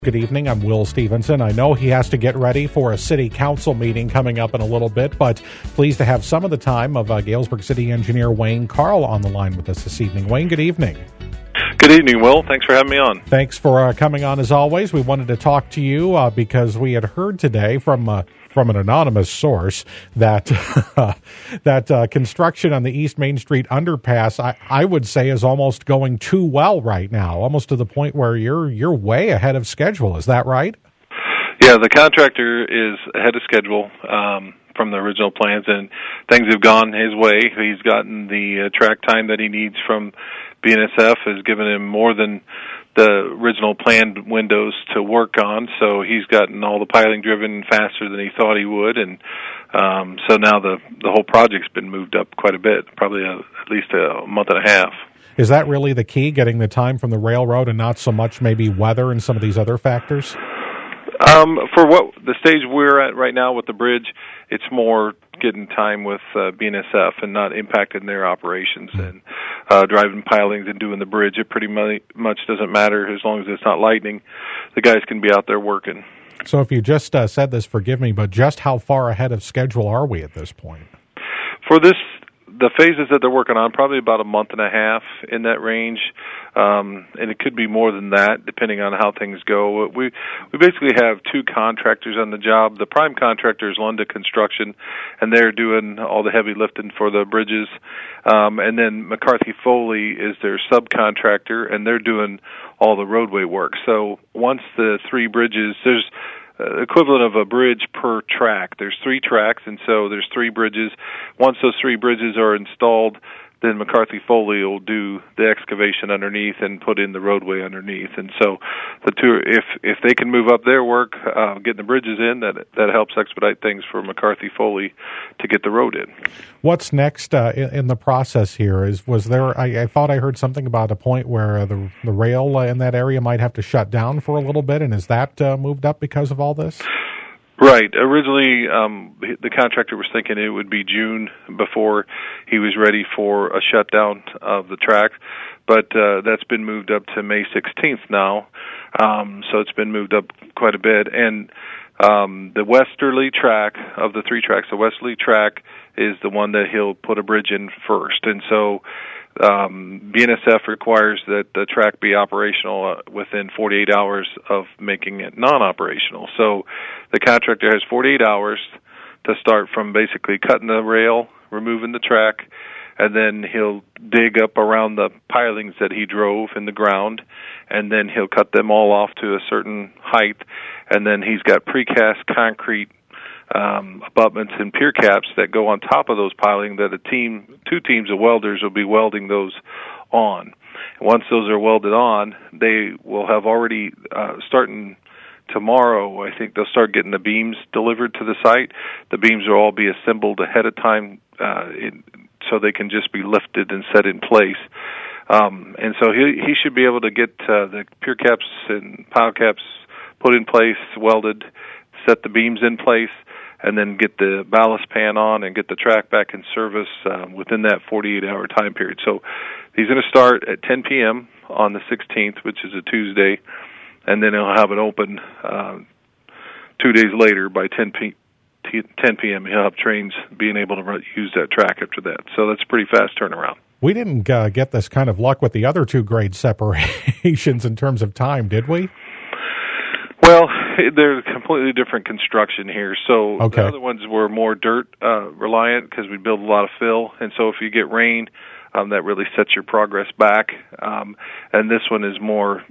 Good evening. I'm Will Stevenson. I know he has to get ready for a city council meeting coming up in a little bit, but pleased to have some of the time of Galesburg City Engineer Wayne Carl on the line with us this evening. Wayne, good evening. Good evening, Will. Thanks for having me on. Thanks for coming on as always. We wanted to talk to you because we had heard today from an anonymous source that that construction on the East Main Street underpass, I would say, is almost going too well right now, almost to the point where you're way ahead of schedule. Is that right? Yeah, the contractor is ahead of schedule from the original plans, and things have gone his way. He's gotten the track time that he needs from BNSF, has given him more than the original planned windows to work on, so he's gotten all the piling driven faster than he thought he would, and so now the whole project's been moved up quite a bit, probably at least a month and a half. Is that really the key, getting the time from the railroad and not so much maybe weather and some of these other factors? For what the stage we're at right now with the bridge, it's more getting time with BNSF and not impacting their operations. And driving pilings and doing the bridge, it pretty much doesn't matter as long as it's not lightning. The guys can be out there working. So if you just said this, forgive me, but just how far ahead of schedule are we at this point? For the phases that they're working on, probably about a month and a half in that range, and it could be more than that depending on how things go. We basically have two contractors on the job. The prime contractor is Lunda Construction, and they're doing all the heavy lifting for the bridges, and then McCarthy Foley is their subcontractor, and they're doing all the roadway work. So once the three bridges, there's equivalent of a bridge per track. There's three tracks, and so there's three bridges. Once those three bridges are installed, then McCarthy Foley will do the excavation underneath and put in the roadway underneath. And so the two, if they can move up their work, getting the bridges in, that helps expedite things for McCarthy Foley to get the road in. What's next in the process here? Was there? I thought I heard something about a point where the rail in that area might have to shut down for a little bit, and is that moved up because of all this? Right. Originally, the contractor was thinking it would be June before he was ready for a shutdown of the track, but that's been moved up to May 16th now, so it's been moved up quite a bit. And the westerly track of the three tracks, the westerly track is the one that he'll put a bridge in first, and so BNSF requires that the track be operational within 48 hours of making it non-operational. So the contractor has 48 hours to start from basically cutting the rail, removing the track, and then he'll dig up around the pilings that he drove in the ground, and then he'll cut them all off to a certain height, and then he's got precast concrete abutments and pier caps that go on top of those piling that two teams of welders will be welding those on. Once those are welded on, they will have already, starting tomorrow, I think they'll start getting the beams delivered to the site. The beams will all be assembled ahead of time so they can just be lifted and set in place. And so he should be able to get the pier caps and pile caps put in place, welded, set the beams in place, and then get the ballast pan on and get the track back in service within that 48-hour time period. So he's going to start at 10 p.m. on the 16th, which is a Tuesday, and then he'll have it open 2 days later by 10 p.m. He'll have trains being able to use that track after that. So that's a pretty fast turnaround. We didn't get this kind of luck with the other two grade separations in terms of time, did we? Well, they're completely different construction here. So okay. The other ones were more dirt reliant because we build a lot of fill, and so if you get rain, that really sets your progress back. And this one is more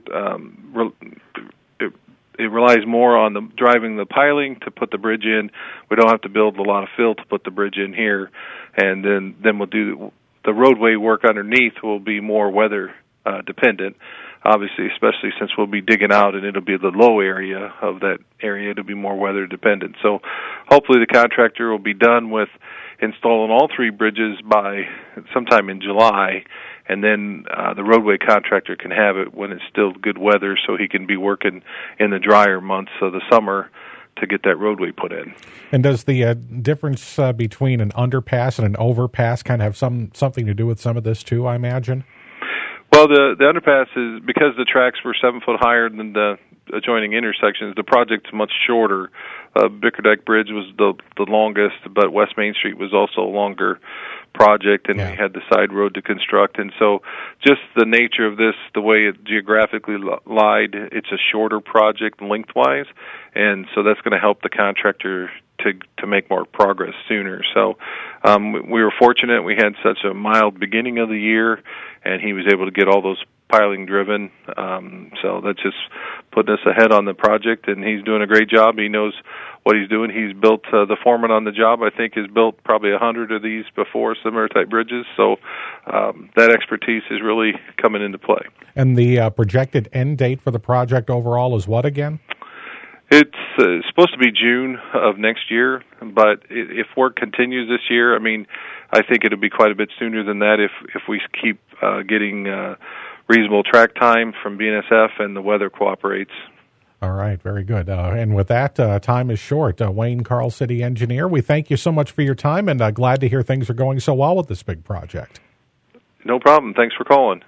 it relies more on the driving the piling to put the bridge in. We don't have to build a lot of fill to put the bridge in here, and then we'll do the roadway work underneath will be more weather dependent. Obviously, especially since we'll be digging out and it'll be the low area of that area, it'll be more weather dependent. So hopefully the contractor will be done with installing all three bridges by sometime in July, and then the roadway contractor can have it when it's still good weather so he can be working in the drier months of the summer to get that roadway put in. And does the difference between an underpass and an overpass kind of have something to do with some of this too, I imagine? Well, the underpass is, because the tracks were 7 foot higher than the adjoining intersections. The project's much shorter. Bickerdike Bridge was the longest, but West Main Street was also a longer project, and we had the side road to construct. And so just the nature of this, the way it geographically lied, it's a shorter project lengthwise, and so that's going to help the contractor to make more progress sooner. So we were fortunate. We had such a mild beginning of the year, and he was able to get all those piling driven. So that's just putting us ahead on the project, and he's doing a great job. He knows what he's doing. He's built, the foreman on the job, I think, has built probably 100 of these before, similar type bridges. So that expertise is really coming into play. And the projected end date for the project overall is what again? It's supposed to be June of next year, but if work continues this year, I mean, I think it'll be quite a bit sooner than that if we keep getting reasonable track time from BNSF and the weather cooperates. All right, very good. And with that, time is short. Wayne Carl, City Engineer, we thank you so much for your time, and glad to hear things are going so well with this big project. No problem. Thanks for calling.